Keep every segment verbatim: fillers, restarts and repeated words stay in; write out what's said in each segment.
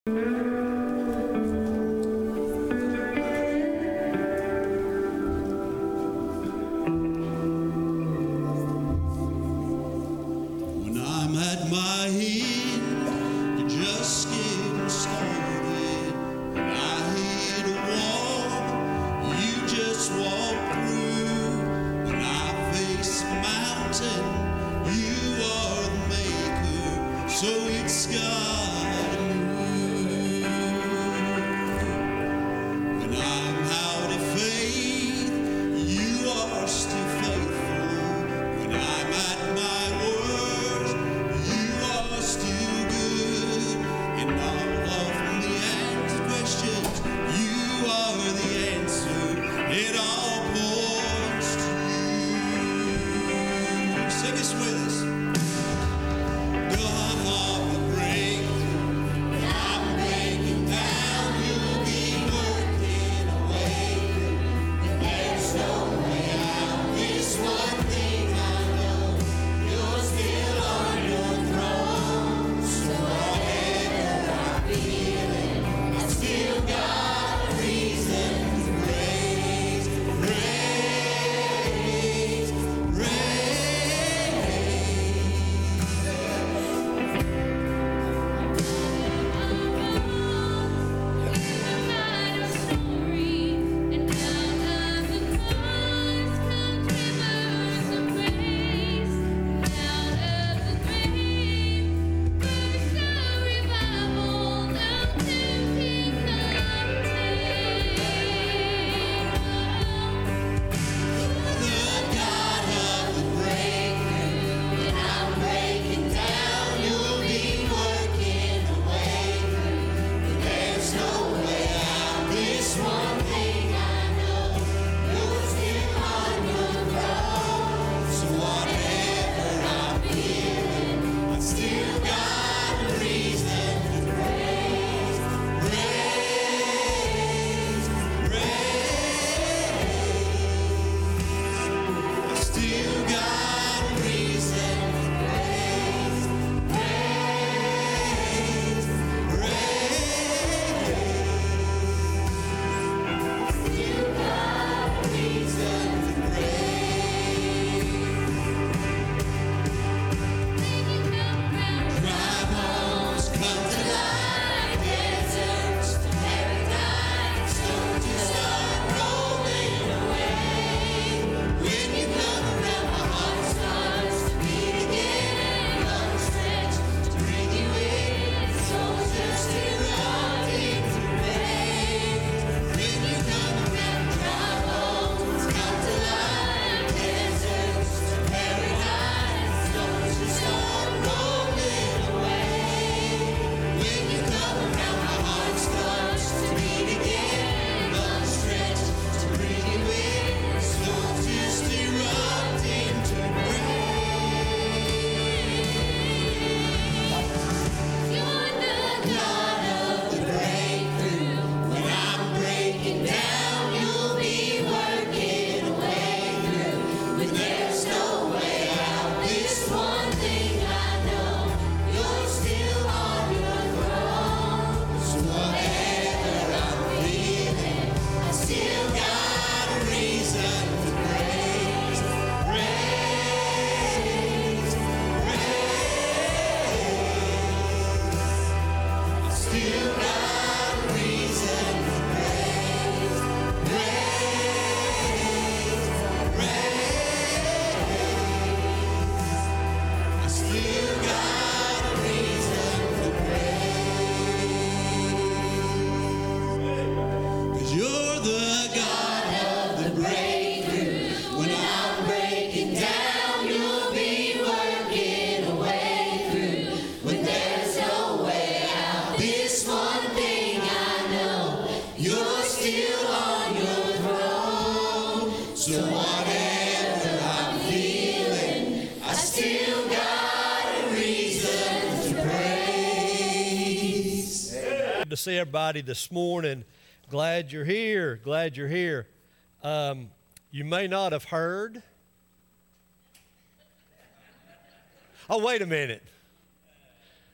When I'm at my end, just getting started, and I hit a wall, you just walk through. When I face a mountain, you are the maker, so it's gotta move. When I'm out of faith, you are still faithful. When I'm at my worst, you are still good. In all of the answered questions, you are the answer. It all points to you. Sing this with us. God of the breakthrough, when I'm breaking down, you'll be working a way through. When there's no way out, this one thing I know, you're still on your throne. So whatever I'm feeling, I still got a reason to praise, praise, praise. The God of the breakthrough, when I'm breaking down, you'll be working a way through. When there's no way out, this one thing I know, you're still on your throne. So whatever I'm feeling, I still got a reason to praise, praise, praise. I still got a reason to praise, praise, praise. Still got a reason to praise. Dry bones come to life, deserts to paradise, stones to start rolling away. When you come around, my heart starts to beat again. Lungs stretch to bring you in, souls just erupting to praise. When you come around, dry bones come to life, deserts to paradise, stones to start rolling away. When you come around, my heart starts to beat again. Lungs stretch to bring you in, souls just erupting to praise. You're the God of the breakthrough. When I'm breaking down, you'll be working a way through. When there's no way out, this one thing I know, you're still on your throne. So whatever I'm feeling, I still got a reason to praise, praise, praise. I still got a reason to praise, praise, praise. I still got a reason to praise. 'Cause you're the God of the breakthrough. When I'm breaking down, you'll be working a way through. When there's no way out, this one thing I know, you're still on your throne. So whatever I'm feeling, I still got a reason to praise. Good to see everybody this morning. Glad you're here. Glad you're here. Um, you may not have heard. Oh, wait a minute.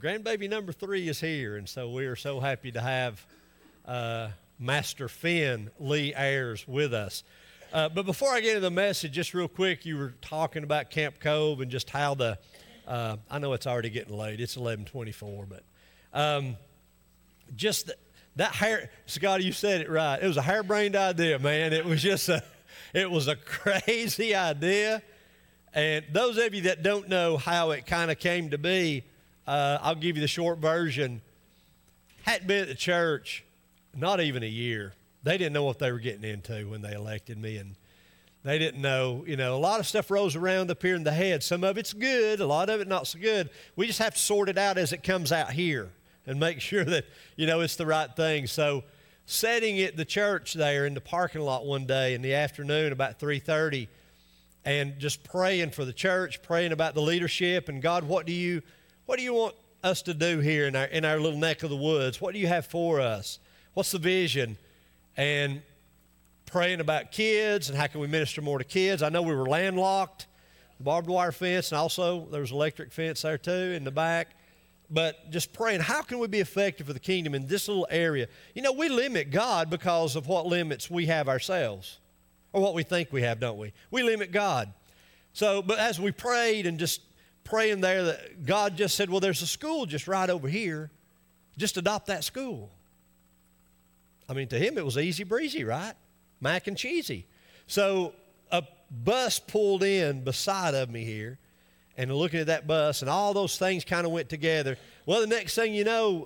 grandbaby number three is here, and so we are so happy to have uh, Master Finn Lee Ayers with us. Uh, but before I get into the message, just real quick, you were talking about Camp Cove and just how the, uh, I know it's already getting late, it's eleven twenty-four, but um, just the, that hair, Scotty, you said it right. It was a harebrained idea, man. It was just a, it was a crazy idea. And those of you that don't know how it kind of came to be, uh, I'll give you the short version. Hadn't been at the church not even a year. They didn't know what they were getting into when they elected me, and they didn't know, you know, a lot of stuff rolls around up here in the head. Some of it's good, a lot of it not so good. We just have to sort it out as it comes out here and make sure that, you know, it's the right thing. So sitting at the church there in the parking lot one day in the afternoon about three thirty, and just praying for the church, praying about the leadership, and God, what do you, what do you want us to do here in our in our little neck of the woods? What do you have for us? What's the vision? And praying about kids and how can we minister more to kids. I know we were landlocked, barbed wire fence, and also there was electric fence there too in the back. But just praying, how can we be effective for the kingdom in this little area? You know, we limit God because of what limits we have ourselves, or what we think we have, don't we? We limit God. So, but as we prayed and just praying there, that God just said, well, there's a school just right over here. Just adopt that school. I mean, to him, it was easy breezy, right? Mac and cheesy. So a bus pulled in beside of me here, and looking at that bus, and all those things kind of went together. Well, the next thing you know,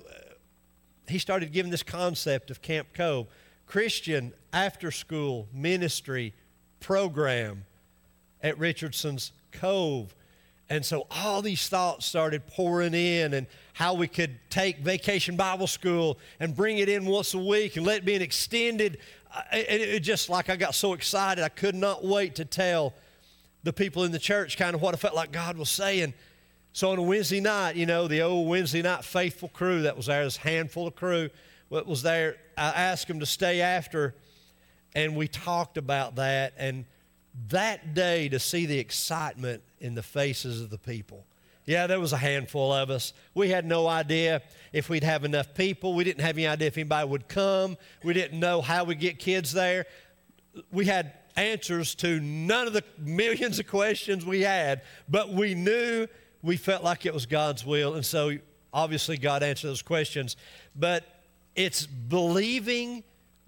he started giving this concept of Camp Cove, Christian after-school ministry program at Richardson's Cove. And so all these thoughts started pouring in, and how we could take Vacation Bible School and bring it in once a week and let it be an extended, uh, and it just like I got so excited, I could not wait to tell the people in the church kind of what I felt like God was saying. So on a Wednesday night, you know, the old Wednesday night faithful crew that was there, this handful of crew that was there, I asked them to stay after, and we talked about that. And that day, to see the excitement in the faces of the people. Yeah, there was a handful of us. We had no idea if we'd have enough people. We didn't have any idea if anybody would come. We didn't know how we'd get kids there. We had answers to none of the millions of questions we had, but we knew we felt like it was God's will, and so obviously God answered those questions. But it's believing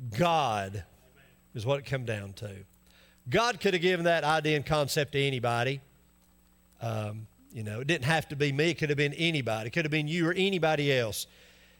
God is what it come down to. God could have given that idea and concept to anybody. Um, you know, it didn't have to be me. It could have been anybody. It could have been you or anybody else.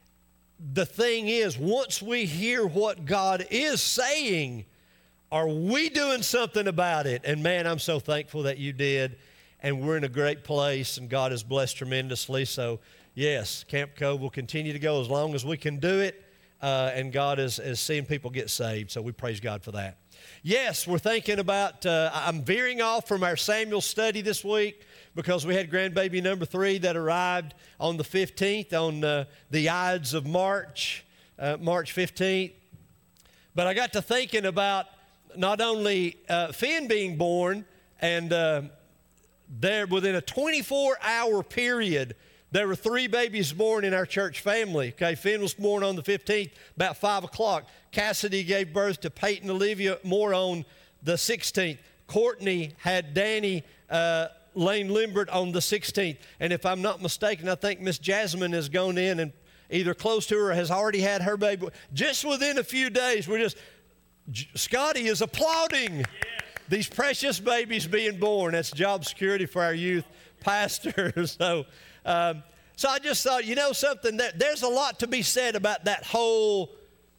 The thing is, once we hear what God is saying, are we doing something about it? And man, I'm so thankful that you did. And we're in a great place, and God has blessed tremendously. So, yes, Camp Cove will continue to go as long as we can do it. Uh, and God is, is seeing people get saved. So we praise God for that. Yes, we're thinking about, uh, I'm veering off from our Samuel study this week because we had grandbaby number three that arrived on the fifteenth, on uh, the Ides of March, uh, March fifteenth. But I got to thinking about not only uh, Finn being born, and uh, there within a twenty-four hour period, there were three babies born in our church family. Okay, Finn was born on the fifteenth, about five o'clock. Cassidy gave birth to Peyton Olivia Moore on the sixteenth. Courtney had Danny uh, Lane Limbert on the sixteenth. And if I'm not mistaken, I think Miss Jasmine has gone in and either close to her or has already had her baby. Just within a few days, we're just, Scotty is applauding. Yes. These precious babies being born. That's job security for our youth pastors. so, um, so I just thought, you know something, that there's a lot to be said about that whole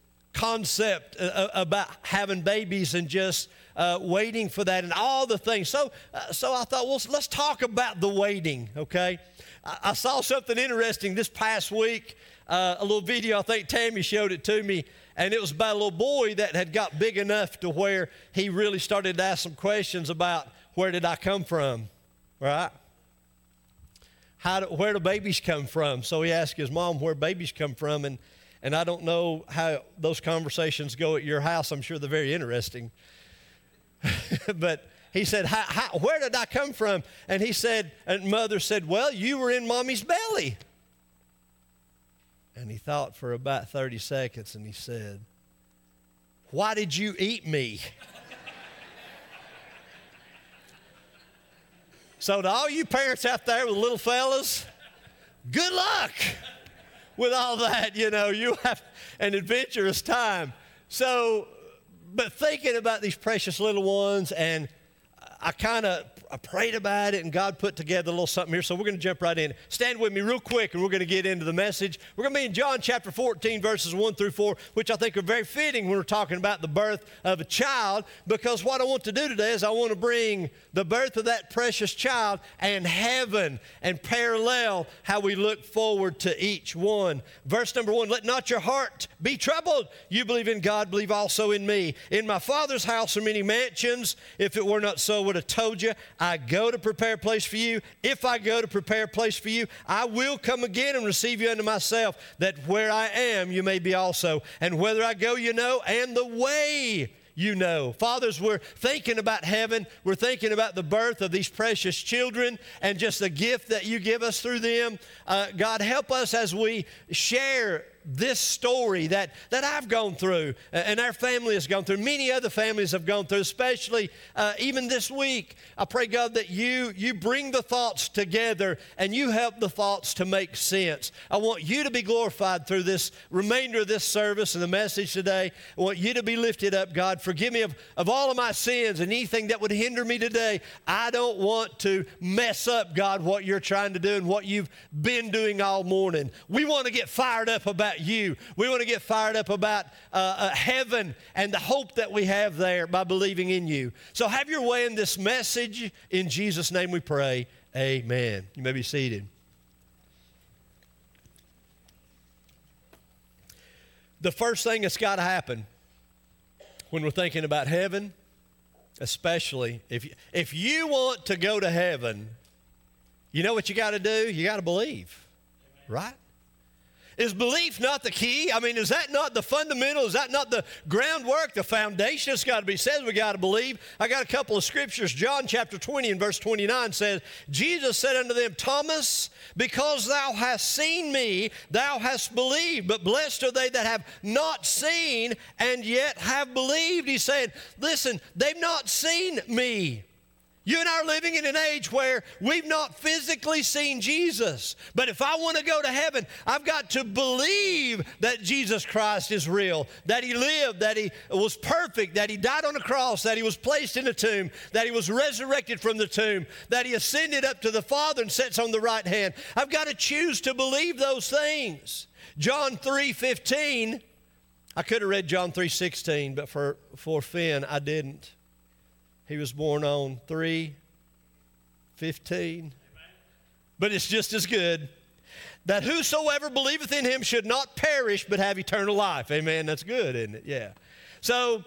concept uh, about having babies and just uh, waiting for that and all the things. So, uh, so I thought, well, let's talk about the waiting, okay? I, I saw something interesting this past week, uh, a little video, I think Tammy showed it to me, and it was about a little boy that had got big enough to where he really started to ask some questions about where did I come from, right? How do, where do babies come from? So he asked his mom where babies come from, and And I don't know how those conversations go at your house. I'm sure they're very interesting. But he said, how, how, where did I come from? And he said, and mother said, well, you were in mommy's belly. And he thought for about thirty seconds and he said, "Why did you eat me?" So to all you parents out there with little fellas, good luck with all that. You know, you have an adventurous time. So, but thinking about these precious little ones, and I kind of I prayed about it, and God put together a little something here. So we're going to jump right in. Stand with me real quick, and we're going to get into the message. We're going to be in John chapter fourteen, verses one through four, which I think are very fitting when we're talking about the birth of a child, because what I want to do today is I want to bring the birth of that precious child and heaven and parallel how we look forward to each one. Verse number one, "Let not your heart be troubled. You believe in God, believe also in me. In my Father's house are many mansions. If it were not so, I would have told you. I go to prepare a place for you. If I go to prepare a place for you, I will come again and receive you unto myself, that where I am, you may be also. And whither I go, you know, and the way you know." Fathers, we're thinking about heaven. We're thinking about the birth of these precious children and just the gift that you give us through them. Uh, God, help us as we share this story that, that I've gone through and our family has gone through. Many other families have gone through, especially uh, even this week. I pray, God, that you, you bring the thoughts together and you help the thoughts to make sense. I want you to be glorified through this remainder of this service and the message today. I want you to be lifted up, God. Forgive me of, of all of my sins and anything that would hinder me today. I don't want to mess up, God, what you're trying to do and what you've been doing all morning. We want to get fired up about you. We want to get fired up about uh, uh, heaven and the hope that we have there by believing in you. So have your way in this message. In Jesus' name we pray. Amen. You may be seated. The first thing that's got to happen when we're thinking about heaven, especially if you, if you want to go to heaven, you know what you got to do? You got to believe, right? Is belief not the key? I mean, is that not the fundamental? Is that not the groundwork, the foundation? It's got to be said. We got to believe. I got a couple of scriptures. John chapter twenty and verse twenty-nine says, "Jesus said unto them, Thomas, because thou hast seen me, thou hast believed. But blessed are they that have not seen and yet have believed." He's saying, listen, they've not seen me. You and I are living in an age where we've not physically seen Jesus. But if I want to go to heaven, I've got to believe that Jesus Christ is real, that he lived, that he was perfect, that he died on a cross, that he was placed in a tomb, that he was resurrected from the tomb, that he ascended up to the Father and sits on the right hand. I've got to choose to believe those things. John three fifteen, I could have read John three sixteen, but for, for Finn, I didn't. He was born on three fifteen. But it's just as good. "That whosoever believeth in him should not perish, but have eternal life." Amen. That's good, isn't it? Yeah. So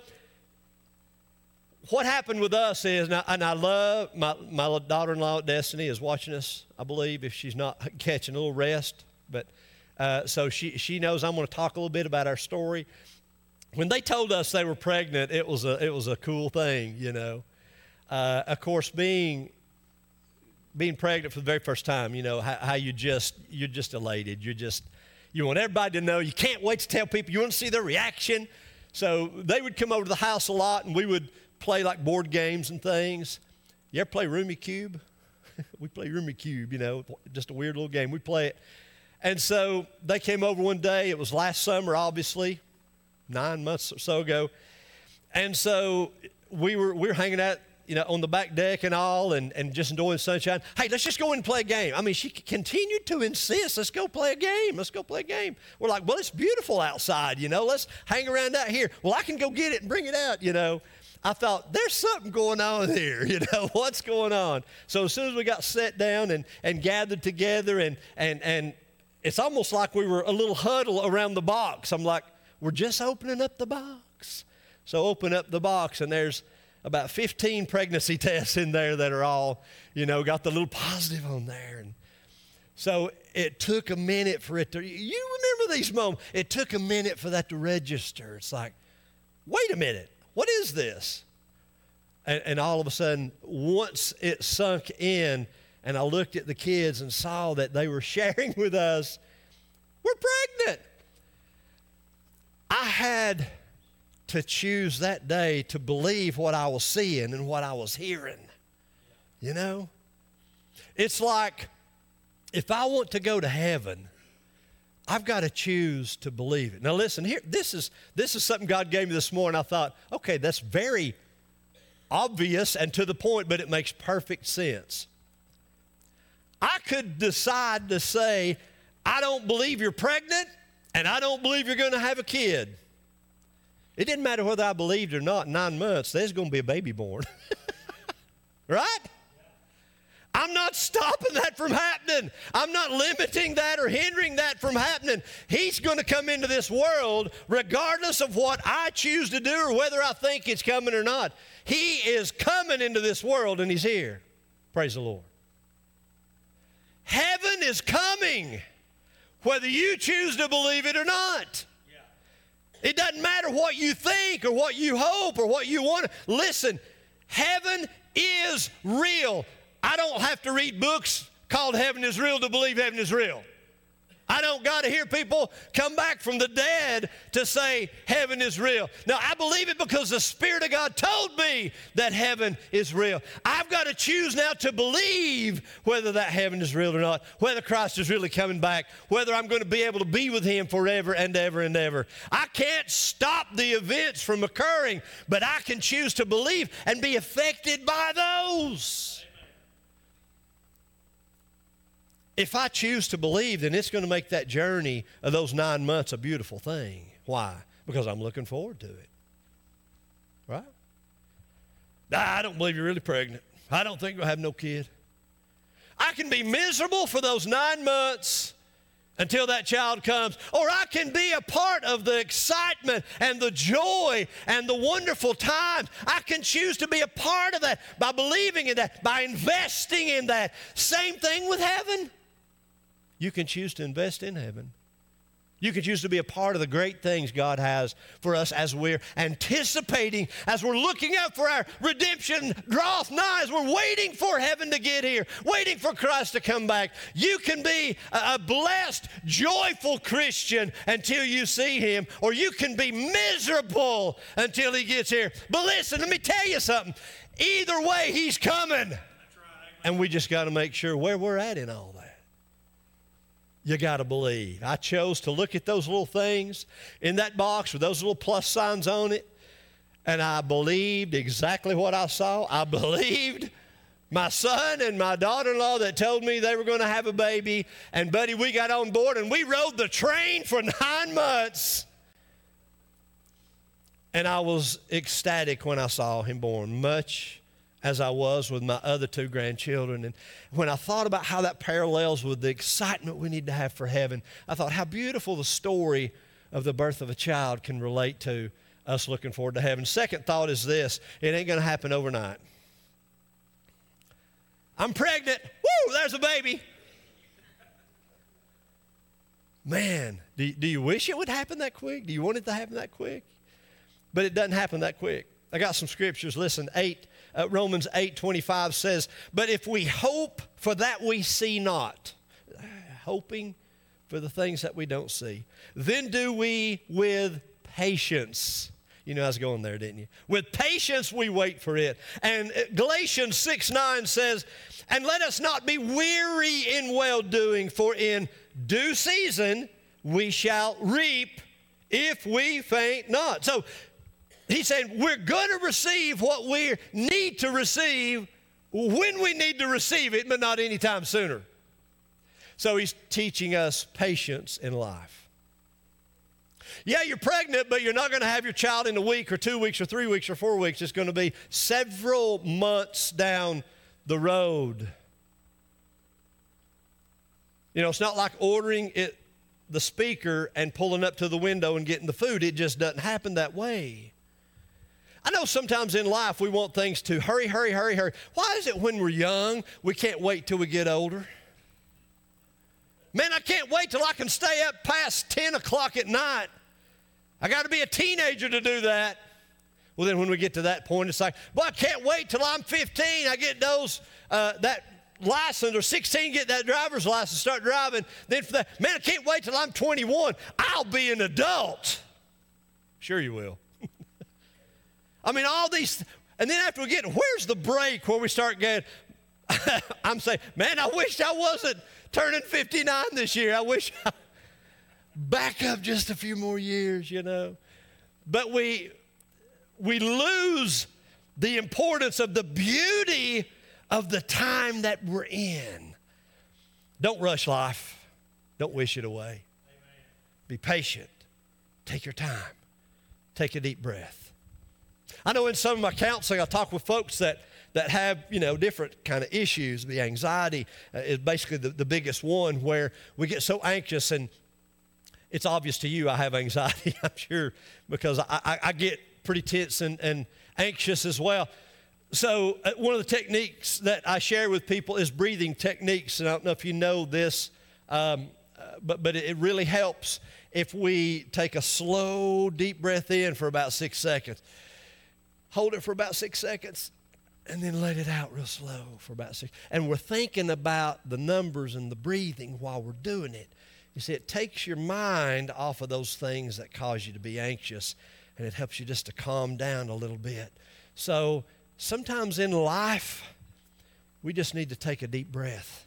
what happened with us is, and I, and I love, my, my daughter-in-law, Destiny, is watching us, I believe, if she's not catching a little rest. But uh, so she, she knows I'm going to talk a little bit about our story. When they told us they were pregnant, it was a, it was a cool thing, you know. Uh, of course, being being pregnant for the very first time, you know, how, how you just, you're just elated. You're just, you want everybody to know. You can't wait to tell people. You want to see their reaction. So they would come over to the house a lot, and we would play like board games and things. You ever play Rummikub? We play Rummikub, you know, just a weird little game. We play it. And so they came over one day. It was last summer, obviously, nine months or so ago. And so we were we were hanging out, you know, on the back deck and all, and, and just enjoying the sunshine. Hey, let's just go in and play a game. I mean, she continued to insist, let's go play a game. Let's go play a game. We're like, well, it's beautiful outside, you know. Let's hang around out here. Well, I can go get it and bring it out, you know. I thought, there's something going on here, you know. What's going on? So as soon as we got set down and, and gathered together, and, and, and it's almost like we were a little huddle around the box. I'm like, we're just opening up the box. So open up the box, and there's about fifteen pregnancy tests in there that are all, you know, got the little positive on there. And so it took a minute for it to, you remember these moments. It took a minute for that to register. It's like, wait a minute, what is this? And, and all of a sudden, once it sunk in, and I looked at the kids and saw that they were sharing with us, We're pregnant. I had to choose that day to believe what I was seeing and what I was hearing. You know? It's like if I want to go to heaven, I've got to choose to believe it. Now listen, here, this is this is something God gave me this morning. I thought, okay, that's very obvious and to the point, but it makes perfect sense. I could decide to say, I don't believe you're pregnant, and I don't believe you're going to have a kid. It didn't matter whether I believed or not. In nine months, there's going to be a baby born. Right? I'm not stopping that from happening. I'm not limiting that or hindering that from happening. He's going to come into this world regardless of what I choose to do or whether I think it's coming or not. He is coming into this world, and he's here. Praise the Lord. Heaven is coming, whether you choose to believe it or not. Yeah. It doesn't matter what you think or what you hope or what you want. Listen, heaven is real. I don't have to read books called Heaven is Real to believe heaven is real. I don't got to hear people come back from the dead to say heaven is real. No, I believe it because the Spirit of God told me that heaven is real. I've got to choose now to believe whether that heaven is real or not, whether Christ is really coming back, whether I'm going to be able to be with him forever and ever and ever. I can't stop the events from occurring, but I can choose to believe and be affected by those. If I choose to believe, then it's going to make that journey of those nine months a beautiful thing. Why? Because I'm looking forward to it. Right? I don't believe you're really pregnant. I don't think you'll have no kid. I can be miserable for those nine months until that child comes. Or I can be a part of the excitement and the joy and the wonderful times. I can choose to be a part of that by believing in that, by investing in that. Same thing with heaven. You can choose to invest in heaven. You can choose to be a part of the great things God has for us as we're anticipating, as we're looking out for our redemption draweth nigh, as we're waiting for heaven to get here, waiting for Christ to come back. You can be a blessed, joyful Christian until you see him, or you can be miserable until he gets here. But listen, let me tell you something. Either way, he's coming. That's right. And we just got to make sure where we're at in all that. You got to believe. I chose to look at those little things in that box with those little plus signs on it, and I believed exactly what I saw. I believed my son and my daughter-in-law that told me they were going to have a baby, and buddy, we got on board, and we rode the train for nine months, and I was ecstatic when I saw him born, much as I was with my other two grandchildren. And when I thought about how that parallels with the excitement we need to have for heaven, I thought how beautiful the story of the birth of a child can relate to us looking forward to heaven. Second thought is this: it ain't going to happen overnight. I'm pregnant. Woo, there's a baby. Man, do, do you wish it would happen that quick? Do you want it to happen that quick? But it doesn't happen that quick. I got some scriptures. Listen, eight, uh, Romans eight twenty-five says, but if we hope for that we see not, hoping for the things that we don't see, then do we with patience. You know I was going there, didn't you? With patience we wait for it. And Galatians six nine says, and let us not be weary in well-doing, for in due season we shall reap if we faint not. So he's saying we're going to receive what we need to receive when we need to receive it, but not anytime sooner. So he's teaching us patience in life. Yeah, you're pregnant, but you're not going to have your child in a week or two weeks or three weeks or four weeks. It's going to be several months down the road. You know, it's not like ordering it, the speaker and pulling up to the window and getting the food. It just doesn't happen that way. I know sometimes in life we want things to hurry, hurry, hurry, hurry. Why is it when we're young we can't wait till we get older? Man, I can't wait till I can stay up past ten o'clock at night. I got to be a teenager to do that. Well, then when we get to that point, it's like, well, I can't wait till I'm fifteen. I get those, uh, that license, or sixteen, get that driver's license, start driving. Then for that, man, I can't wait till I'm twenty-one. I'll be an adult. Sure you will. I mean, all these, and then after we get, where's the break where we start getting, I'm saying, man, I wish I wasn't turning fifty-nine this year. I wish I, back up just a few more years, you know. But we, we lose the importance of the beauty of the time that we're in. Don't rush life. Don't wish it away. Amen. Be patient. Take your time. Take a deep breath. I know in some of my counseling, I talk with folks that, that have, you know, different kind of issues. The anxiety uh, is basically the, the biggest one, where we get so anxious, and it's obvious to you I have anxiety, I'm sure, because I, I, I get pretty tense and, and anxious as well. So uh, one of the techniques that I share with people is breathing techniques. And I don't know if you know this, um, uh, but, but it really helps if we take a slow, deep breath in for about six seconds. Hold it for about six seconds, and then let it out real slow for about six. And we're thinking about the numbers and the breathing while we're doing it. You see, it takes your mind off of those things that cause you to be anxious, and it helps you just to calm down a little bit. So sometimes in life, we just need to take a deep breath.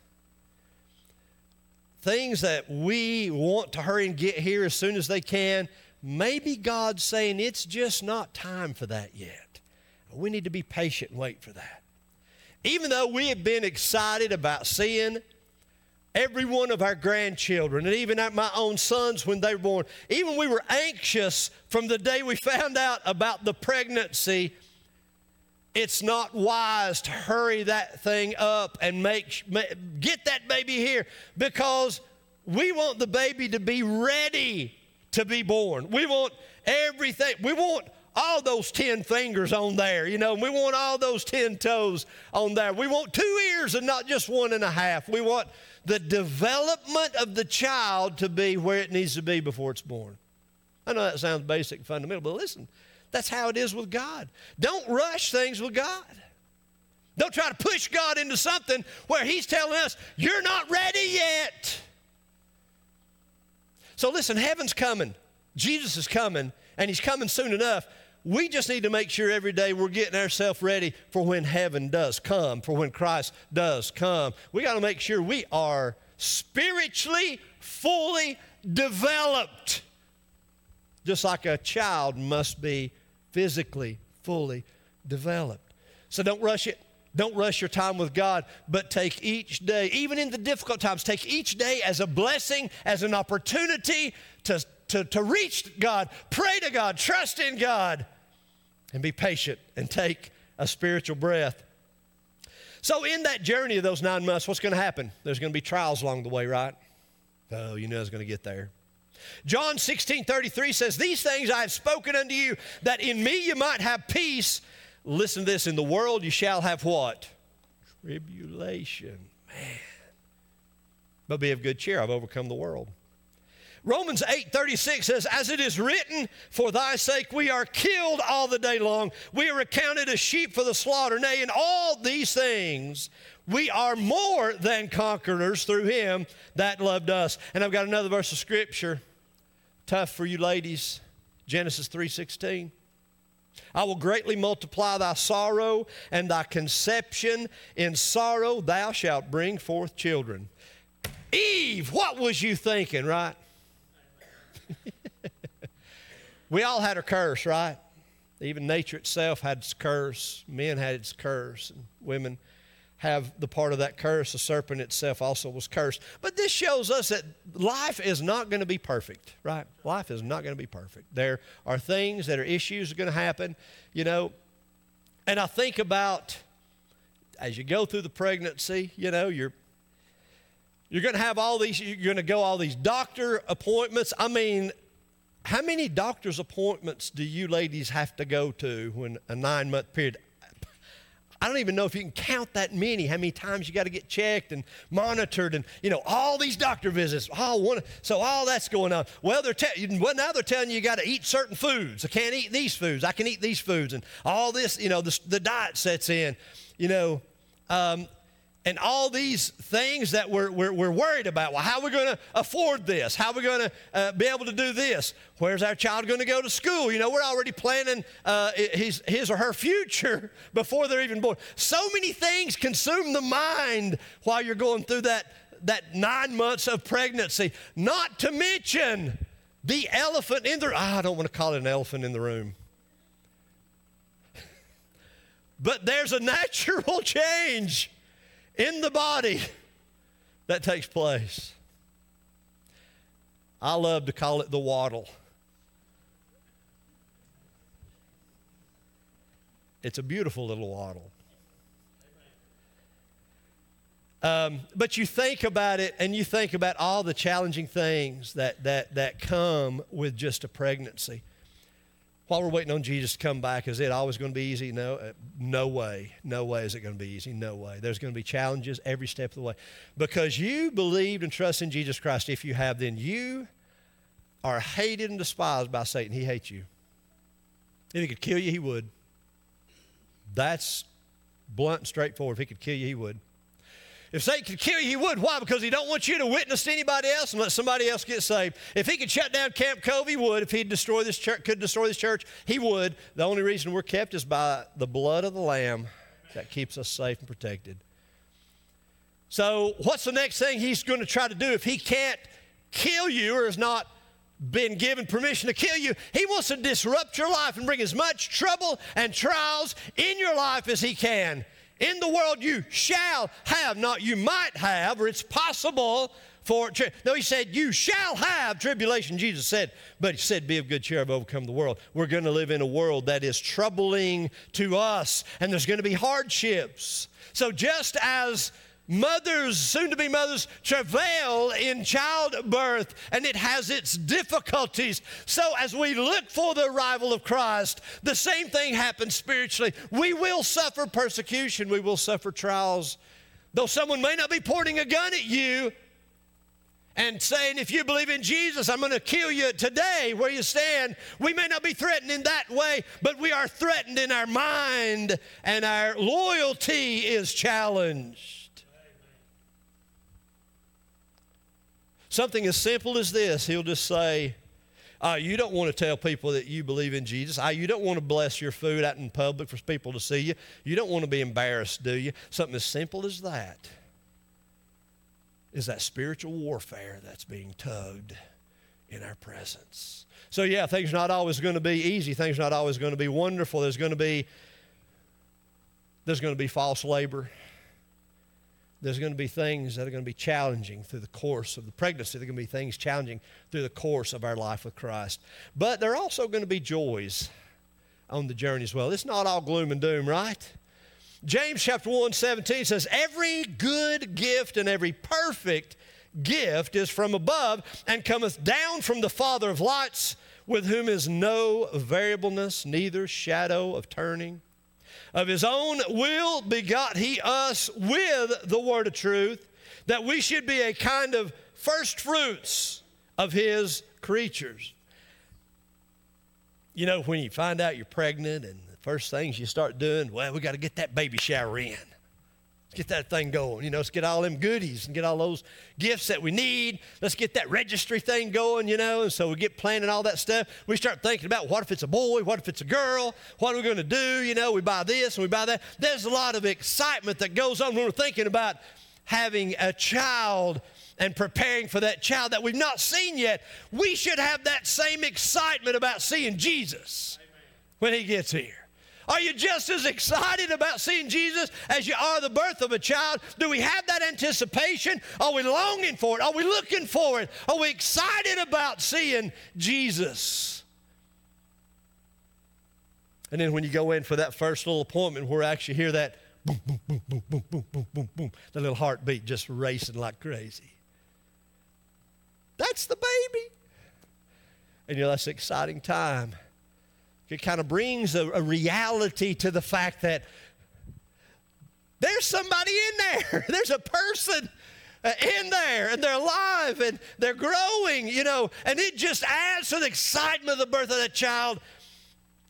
Things that we want to hurry and get here as soon as they can, maybe God's saying it's just not time for that yet. We need to be patient and wait for that. Even though we have been excited about seeing every one of our grandchildren, and even at my own sons when they were born, even we were anxious from the day we found out about the pregnancy, it's not wise to hurry that thing up and make, get that baby here, because we want the baby to be ready to be born. We want everything. We want all those ten fingers on there, you know. We want all those ten toes on there. We want two ears and not just one and a half. We want the development of the child to be where it needs to be before it's born. I know that sounds basic and fundamental, but listen, that's how it is with God. Don't rush things with God. Don't try to push God into something where He's telling us, you're not ready yet. So listen, heaven's coming. Jesus is coming, and He's coming soon enough. We just need to make sure every day we're getting ourselves ready for when heaven does come, for when Christ does come. We got to make sure we are spiritually fully developed, just like a child must be physically fully developed. So don't rush it. Don't rush your time with God, but take each day, even in the difficult times, take each day as a blessing, as an opportunity to, to, to reach God, pray to God, trust in God, and be patient and take a spiritual breath. So in that journey of those nine months, what's going to happen? There's going to be trials along the way, right? Oh, you know it's going to get there. John sixteen thirty-three says, these things I have spoken unto you, that in me you might have peace. Listen to this, in the world you shall have what? Tribulation. Man. But be of good cheer, I've overcome the world. Romans eight thirty-six says, as it is written, for thy sake we are killed all the day long. We are accounted as sheep for the slaughter. Nay, in all these things we are more than conquerors through Him that loved us. And I've got another verse of Scripture, tough for you ladies, Genesis three sixteen. I will greatly multiply thy sorrow and thy conception. In sorrow thou shalt bring forth children. Eve, what was you thinking, right? We all had a curse, right? Even nature itself had its curse. Men had its curse. And women have the part of that curse. The serpent itself also was cursed. But this shows us that life is not going to be perfect, right? Life is not going to be perfect. There are things that are issues that are going to happen, you know. And I think about as you go through the pregnancy, you know, you're You're going to have all these, you're going to go all these doctor appointments. I mean, how many doctor's appointments do you ladies have to go to when a nine-month period? I don't even know if you can count that many, how many times you got to get checked and monitored and, you know, all these doctor visits. All one, so all that's going on. Well, they're te- well, now they're telling you you got to eat certain foods. I can't eat these foods. I can eat these foods. And all this, you know, the, the diet sets in, you know. Um, and all these things that we're, we're, we're worried about. Well, how are we going to afford this? How are we going to uh, be able to do this? Where's our child going to go to school? You know, we're already planning uh, his, his or her future before they're even born. So many things consume the mind while you're going through that, that nine months of pregnancy. Not to mention the elephant in the room. Oh, I don't want to call it an elephant in the room. But there's a natural change in the body that takes place. I love to call it the waddle. It's a beautiful little waddle. Um, but you think about it, and you think about all the challenging things that, that, that come with just a pregnancy. While we're waiting on Jesus to come back, is it always going to be easy? No, uh, no way. No way is it going to be easy. No way. There's going to be challenges every step of the way. Because you believed and trust in Jesus Christ. If you have, then you are hated and despised by Satan. He hates you. If he could kill you, he would. That's blunt and straightforward. If he could kill you, he would. If Satan could kill you, he would. Why? Because he don't want you to witness to anybody else and let somebody else get saved. If he could shut down Camp Cove, he would. If he destroy this church, could destroy this church, he would. The only reason we're kept is by the blood of the Lamb that keeps us safe and protected. So what's the next thing he's going to try to do if he can't kill you or has not been given permission to kill you? He wants to disrupt your life and bring as much trouble and trials in your life as he can. In the world you shall have, not you might have, or it's possible for, no, he said you shall have tribulation, Jesus said, but he said be of good cheer, I've overcome the world. We're going to live in a world that is troubling to us, and there's going to be hardships. So just as mothers, soon-to-be mothers, travail in childbirth, and it has its difficulties. So as we look for the arrival of Christ, the same thing happens spiritually. We will suffer persecution. We will suffer trials. Though someone may not be pointing a gun at you and saying, if you believe in Jesus, I'm going to kill you today where you stand. We may not be threatened in that way, but we are threatened in our mind, and our loyalty is challenged. Something as simple as this, he'll just say, uh, you don't want to tell people that you believe in Jesus. Uh, you don't want to bless your food out in public for people to see you. You don't want to be embarrassed, do you? Something as simple as that is that spiritual warfare that's being tugged in our presence. So yeah, things are not always going to be easy. Things are not always going to be wonderful. There's going to be, there's going to be false labor. There's going to be things that are going to be challenging through the course of the pregnancy. There are going to be things challenging through the course of our life with Christ. But there are also going to be joys on the journey as well. It's not all gloom and doom, right? James chapter one, seventeen says, every good gift and every perfect gift is from above and cometh down from the Father of lights, with whom is no variableness, neither shadow of turning. Of his own will begot he us with the word of truth, that we should be a kind of first fruits of his creatures. You know, when you find out you're pregnant and the first things you start doing, well, we got to get that baby shower in. Let's get that thing going. You know, let's get all them goodies and get all those gifts that we need. Let's get that registry thing going, you know. And so we get planning all that stuff. We start thinking about what if it's a boy? What if it's a girl? What are we going to do? You know, we buy this and we buy that. There's a lot of excitement that goes on when we're thinking about having a child and preparing for that child that we've not seen yet. We should have that same excitement about seeing Jesus when he gets here. Are you just as excited about seeing Jesus as you are the birth of a child? Do we have that anticipation? Are we longing for it? Are we looking for it? Are we excited about seeing Jesus? And then when you go in for that first little appointment where you actually hear that boom, boom, boom, boom, boom, boom, boom, boom, boom, the little heartbeat just racing like crazy. That's the baby. And you know, that's an exciting time. It kind of brings a, a reality to the fact that there's somebody in there. There's a person uh, in there, and they're alive, and they're growing, you know, and it just adds to the excitement of the birth of that child.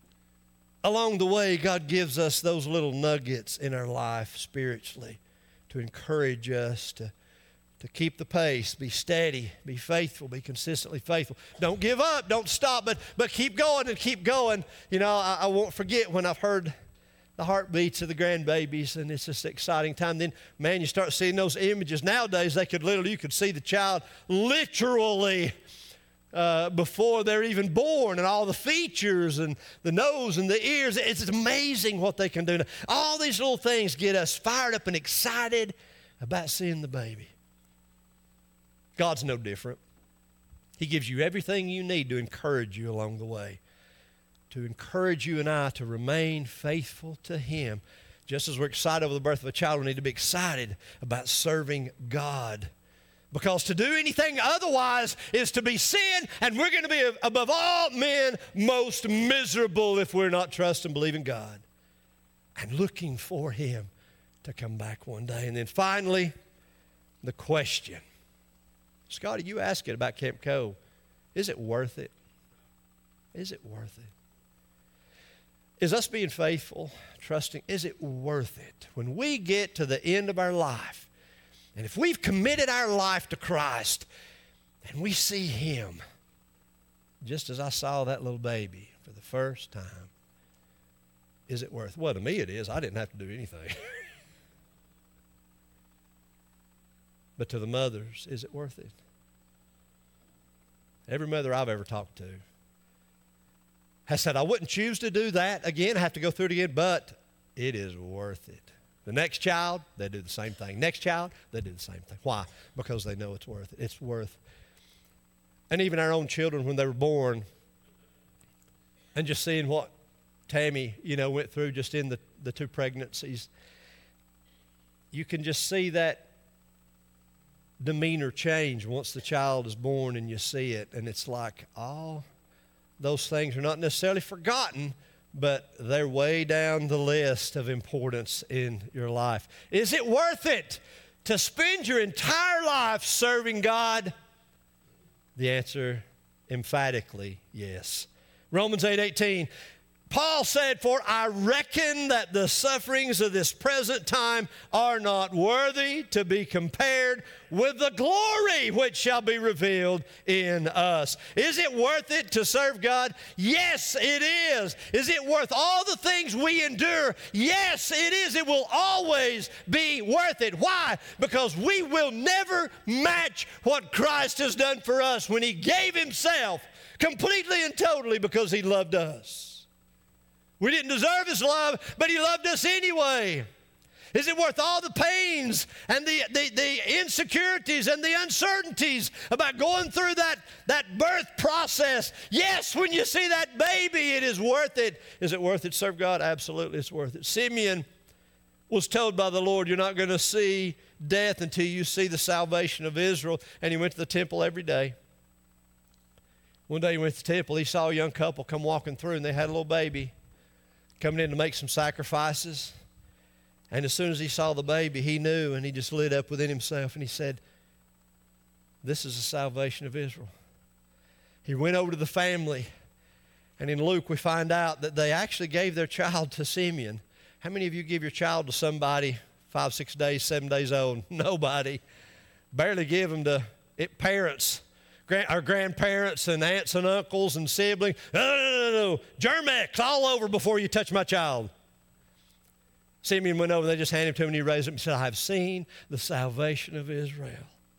Along the way, God gives us those little nuggets in our life spiritually to to encourage us to, to keep the pace, be steady, be faithful, be consistently faithful. Don't give up, don't stop, but, but keep going and keep going. You know, I, I won't forget when I've heard the heartbeats of the grandbabies, and it's just an exciting time. Then, man, you start seeing those images. Nowadays, they could literally, you could see the child literally uh, before they're even born, and all the features and the nose and the ears. It's amazing what they can do. All these little things get us fired up and excited about seeing the baby. God's no different. He gives you everything you need to encourage you along the way, to encourage you and I to remain faithful to Him. Just as we're excited over the birth of a child, we need to be excited about serving God. Because to do anything otherwise is to be sin, and we're going to be, above all men, most miserable if we're not trusting and believing God and looking for Him to come back one day. And then finally, the question. Scotty, you asked it about Camp Cove. Is it worth it? Is it worth it? Is us being faithful, trusting, is it worth it? When we get to the end of our life, and if we've committed our life to Christ, and we see Him, just as I saw that little baby for the first time, is it worth it? Well, to me it is. I didn't have to do anything. But to the mothers, is it worth it? Every mother I've ever talked to has said, I wouldn't choose to do that again. I have to go through it again, but it is worth it. The next child, they do the same thing. Next child, they do the same thing. Why? Because they know it's worth it. It's worth. And even our own children, when they were born, and just seeing what Tammy, you know, went through just in the, the two pregnancies, you can just see that demeanor change once the child is born and you see it. And it's like, oh, those things are not necessarily forgotten, but they're way down the list of importance in your life. Is it worth it to spend your entire life serving God? The answer, emphatically, yes. Romans eight eighteen. Paul said, for I reckon that the sufferings of this present time are not worthy to be compared with the glory which shall be revealed in us. Is it worth it to serve God? Yes, it is. Is it worth all the things we endure? Yes, it is. It will always be worth it. Why? Because we will never match what Christ has done for us when He gave Himself completely and totally because He loved us. We didn't deserve His love, but He loved us anyway. Is it worth all the pains and the, the, the insecurities and the uncertainties about going through that, that birth process? Yes, when you see that baby, it is worth it. Is it worth it to serve God? Absolutely, it's worth it. Simeon was told by the Lord, you're not going to see death until you see the salvation of Israel. And he went to the temple every day. One day he went to the temple. He saw a young couple come walking through, and they had a little baby coming in to make some sacrifices. And as soon as he saw the baby, he knew, and he just lit up within himself, and he said, this is the salvation of Israel. He went over to the family, and in Luke we find out that they actually gave their child to Simeon. How many of you give your child to somebody five, six days, seven days old? Nobody. Barely give them to it, parents. Our grandparents and aunts and uncles and siblings. No, no, no, no. Germex all over before you touch my child. Simeon went over, they just handed him to him, and he raised him and said, I have seen the salvation of Israel.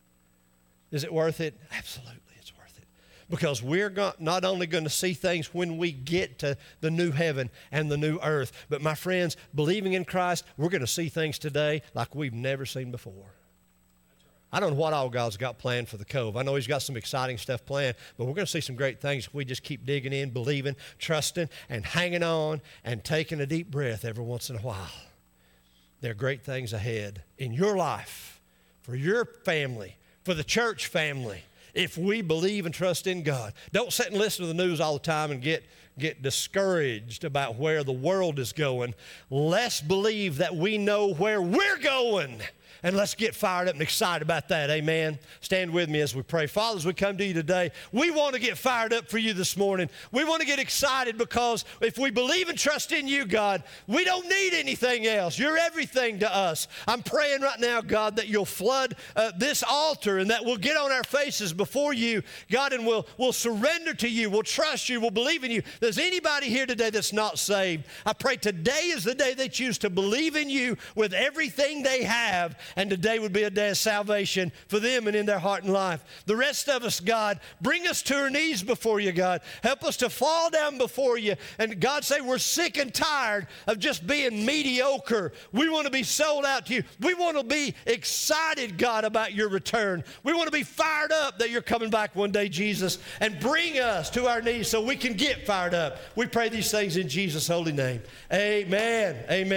Is it worth it? Absolutely, it's worth it. Because we're not only going to see things when we get to the new heaven and the new earth, but my friends, believing in Christ, we're going to see things today like we've never seen before. I don't know what all God's got planned for the Cove. I know He's got some exciting stuff planned, but we're going to see some great things if we just keep digging in, believing, trusting, and hanging on, and taking a deep breath every once in a while. There are great things ahead in your life, for your family, for the church family, if we believe and trust in God. Don't sit and listen to the news all the time and get, get discouraged about where the world is going. Let's believe that we know where we're going, And let's get fired up and excited about that. Amen. Stand with me as we pray. Father, as we come to you today, we want to get fired up for you this morning. We want to get excited because if we believe and trust in you, God, we don't need anything else. You're everything to us. I'm praying right now, God, that you'll flood uh, this altar and that we'll get on our faces before you, God, and we'll, we'll surrender to you. We'll trust you. We'll believe in you. There's anybody here today that's not saved. I pray today is the day they choose to believe in you with everything they have, and today would be a day of salvation for them and in their heart and life. The rest of us, God, bring us to our knees before you, God. Help us to fall down before you. And God, say we're sick and tired of just being mediocre. We want to be sold out to you. We want to be excited, God, about your return. We want to be fired up that you're coming back one day, Jesus, and bring us to our knees so we can get fired up. We pray these things in Jesus' holy name. Amen. Amen.